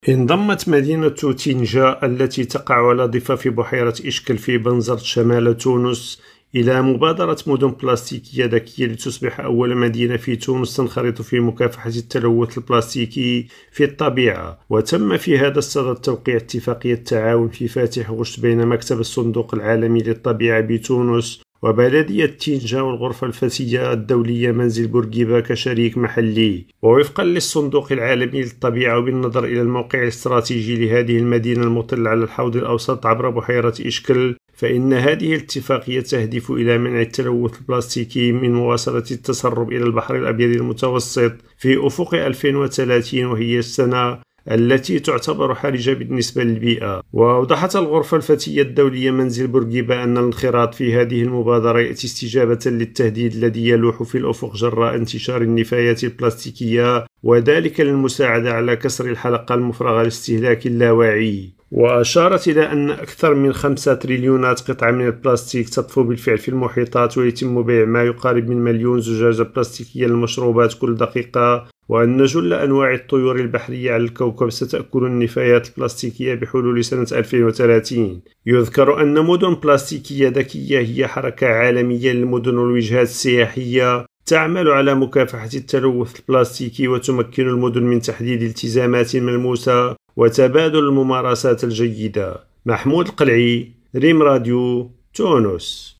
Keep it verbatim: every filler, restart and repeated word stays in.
انضمت مدينة تينجا التي تقع على ضفاف بحيرة إشكل في بنزرت شمال تونس إلى مبادرة مدن بلاستيكية ذكية لتصبح أول مدينة في تونس تنخرط في مكافحة التلوث البلاستيكي في الطبيعة. وتم في هذا الصدد توقيع اتفاقية تعاون في فاتح غشت بين مكتب الصندوق العالمي للطبيعة بتونس وبلدية تينجا والغرفة الفتية الدولية منزل بورقيبة كشريك محلي. ووفقا للصندوق العالمي للطبيعة وبالنظر إلى الموقع الاستراتيجي لهذه المدينة المطل على الحوض الأوسط عبر بحيرة إشكل، فإن هذه الاتفاقية تهدف إلى منع التلوث البلاستيكي من مواصلة التسرب إلى البحر الأبيض المتوسط في أفق ألفين وثلاثين، وهي السنة التي تعتبر حرجة بالنسبة للبيئة. وأوضحت الغرفة الفتية الدولية منزل بورقيبة أن الانخراط في هذه المبادرة يأتي استجابة للتهديد الذي يلوح في الأفق جراء انتشار النفايات البلاستيكية، وذلك للمساعدة على كسر الحلقة المفرغة لاستهلاك اللاواعي. وأشارت إلى أن أكثر من خمسة تريليونات قطعة من البلاستيك تطفو بالفعل في المحيطات، ويتم بيع ما يقارب من مليون زجاجة بلاستيكية للمشروبات كل دقيقة، وأن جل أنواع الطيور البحرية على الكوكب ستأكل النفايات البلاستيكية بحلول سنة ألفين وثلاثين. يذكر أن مدن بلاستيكية ذكية هي حركة عالمية للمدن والوجهات السياحية تعمل على مكافحة التلوث البلاستيكي وتمكن المدن من تحديد التزامات ملموسة وتبادل الممارسات الجيدة. محمود القلعي، ريم راديو، تونس.